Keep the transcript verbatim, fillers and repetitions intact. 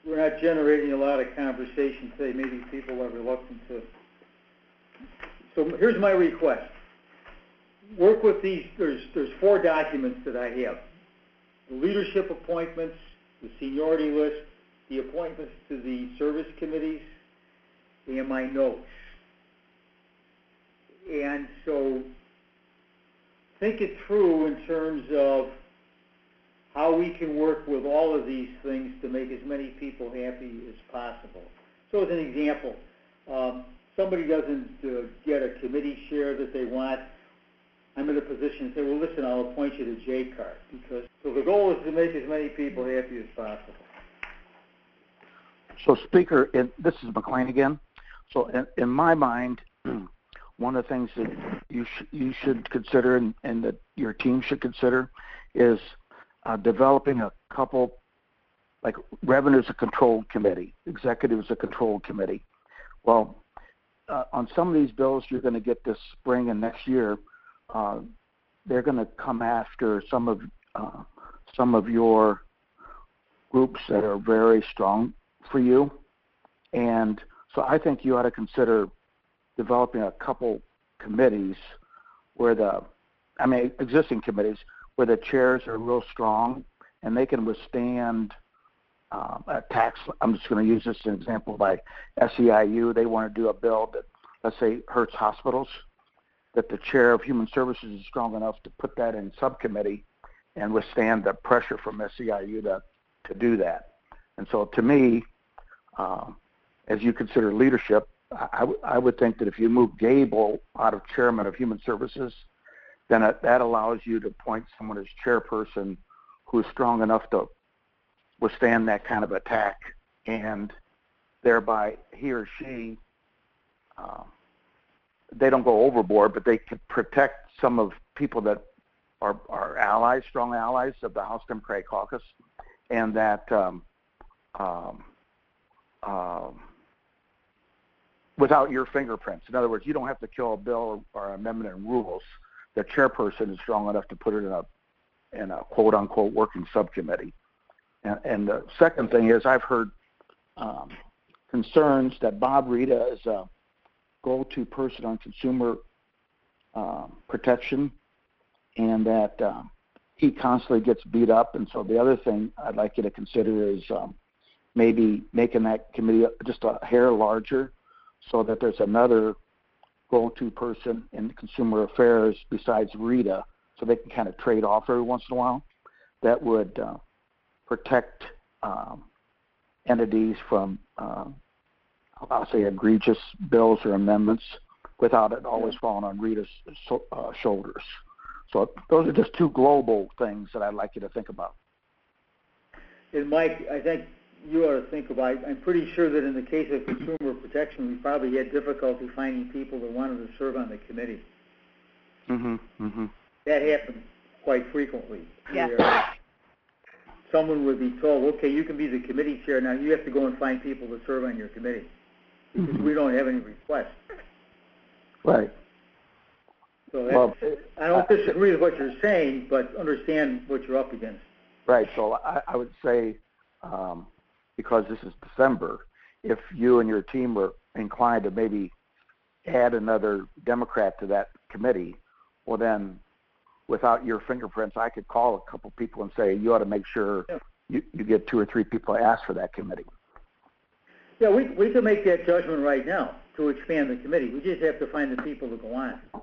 we're not generating a lot of conversation today. Maybe people are reluctant to. So here's my request. Work with these, there's, there's four documents that I have. The leadership appointments, the seniority list, the appointments to the service committees, and my notes. And so think it through in terms of how we can work with all of these things to make as many people happy as possible. So as an example, um, somebody doesn't uh, get a committee chair that they want, I'm in a position to say, well, listen, I'll appoint you to J C A R, because so the goal is to make as many people happy as possible. So, Speaker, in, this is McLean again. So, in, in my mind, one of the things that you sh- you should consider, and, and that your team should consider, is uh, developing a couple, like revenue's a controlled committee, executive's a controlled committee. Well, uh, on some of these bills you're going to get this spring and next year. Uh, they're going to come after some of uh, some of your groups that are very strong for you, and so I think you ought to consider developing a couple committees where the, I mean, existing committees where the chairs are real strong and they can withstand uh, attacks. I'm just going to use this as an example by S E I U. They want to do a bill that, let's say, hurts hospitals, that the chair of Human Services is strong enough to put that in subcommittee and withstand the pressure from S E I U to, to do that. And so to me, uh, as you consider leadership, I, w- I would think that if you move Gable out of chairman of Human Services, then it, that allows you to appoint someone as chairperson who is strong enough to withstand that kind of attack, and thereby he or she, uh, they don't go overboard, but they can protect some of people that are, are allies, strong allies of the House Democratic Caucus, and that um, um, uh, without your fingerprints. In other words, you don't have to kill a bill or, or amendment in rules. The chairperson is strong enough to put it in a in a quote-unquote working subcommittee. And, and the second thing is I've heard um, concerns that Bob Rita is a go-to person on consumer uh, protection, and that uh, he constantly gets beat up. And so the other thing I'd like you to consider is um, maybe making that committee just a hair larger so that there's another go-to person in consumer affairs besides Rita, so they can kind of trade off every once in a while. That would uh, protect um, entities from uh, I'll say egregious bills or amendments without it always falling on Rita's uh, shoulders. So those are just two global things that I'd like you to think about. And Mike, I think you ought to think about, I'm pretty sure that in the case of consumer protection, we probably had difficulty finding people that wanted to serve on the committee. Mm-hmm, mm-hmm. That happened quite frequently. Yeah. Where someone would be told, okay, you can be the committee chair, now you have to go and find people to serve on your committee. Because mm-hmm. we don't have any requests. Right. So that's, well, I don't disagree with what you're saying, but understand what you're up against. Right. So I, I would say, um, because this is December, if you and your team were inclined to maybe add another Democrat to that committee, well then, without your fingerprints, I could call a couple people and say, you ought to make sure yeah. you, you get two or three people to ask for that committee. Yeah, we we can make that judgment right now to expand the committee. We just have to find the people to go on.